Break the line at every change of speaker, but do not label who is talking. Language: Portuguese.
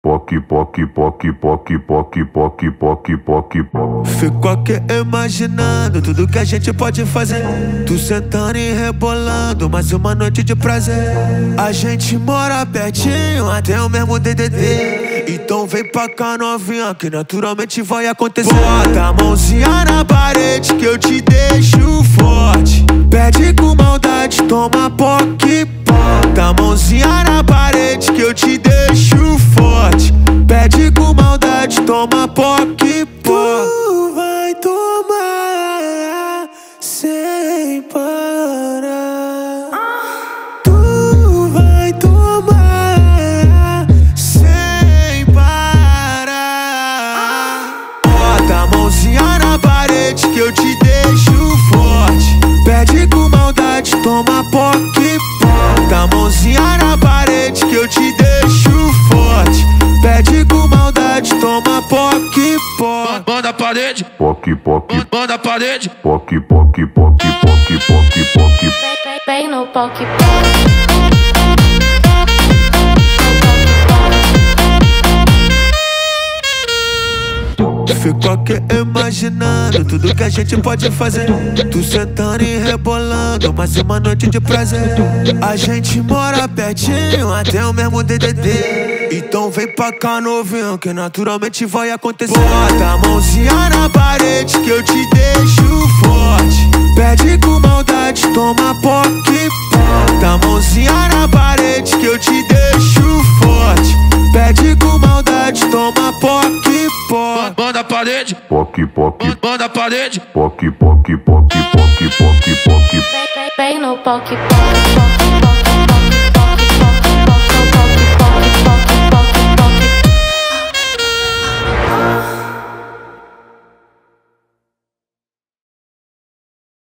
Poc, poc, poc, poc, poc, poc, poc, poc, poc.
Fico aqui imaginando tudo que a gente pode fazer. Tu sentando e rebolando, mais uma noite de prazer. A gente mora pertinho, até o mesmo DDD. Então vem pra cá novinha, que naturalmente vai acontecer. Bota a mãozinha na parede que eu te deixo forte. Pede com maldade, toma poc. Bota a mãozinha na parede que eu te deixo forte. Pede com maldade, toma poc. Tu vai tomar sem parar. Tu vai tomar sem parar. Bota a mãozinha na parede que eu te deixo forte. Pede com maldade, toma poc. Bota a mãozinha na parede que eu te deixo forte. Pede com maldade, toma poc.
Manda a parede,
Poc, poc,
manda a parede.
poc, poc, poc, poc, poc, poc.
Vem no poc.
Fico aqui imaginando tudo que a gente pode fazer. Tu sentando e rebolando, mais uma noite de prazer. A gente mora pertinho, até o mesmo DDD. Então vem pra cá novinho, que naturalmente vai acontecer. Bota a mãozinha na parede que eu te deixo forte. Pede com maldade, toma poc. Bota a mãozinha na parede que eu te deixo forte. Pede com maldade, toma poc.
Manda a parede,
Poc, poc,
manda a parede.
poc, poc, poc, poc, poc, poc.
Vem no poc.